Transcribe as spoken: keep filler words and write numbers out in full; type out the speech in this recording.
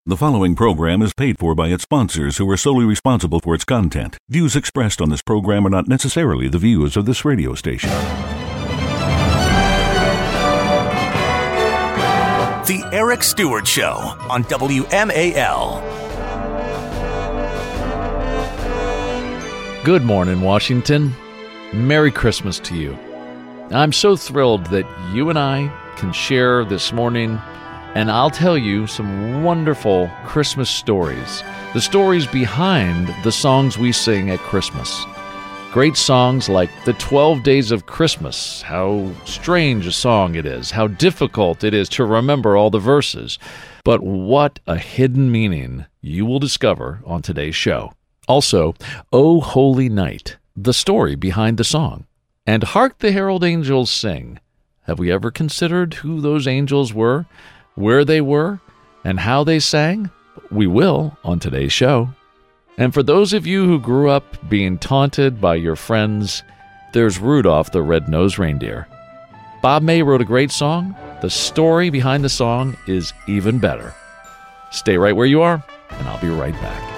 The following program is paid for by its sponsors who are solely responsible for its content. Views expressed on this program are not necessarily the views of this radio station. The Eric Stewart Show on W M A L. Good morning, Washington. Merry Christmas to you. I'm so thrilled that you and I can share this morning, and I'll tell you some wonderful Christmas stories, the stories behind the songs we sing at Christmas. Great songs like the twelve Days of Christmas, how strange a song it is, how difficult it is to remember all the verses, but what a hidden meaning you will discover on today's show. Also, O Holy Night, the story behind the song, and Hark the Herald Angels Sing. Have we ever considered who those angels were, where they were, and how they sang? We will on today's show. And for those of you who grew up being taunted by your friends, there's Rudolph the Red-Nosed Reindeer. Bob May wrote a great song. The story behind the song is even better. Stay right where you are, and I'll be right back.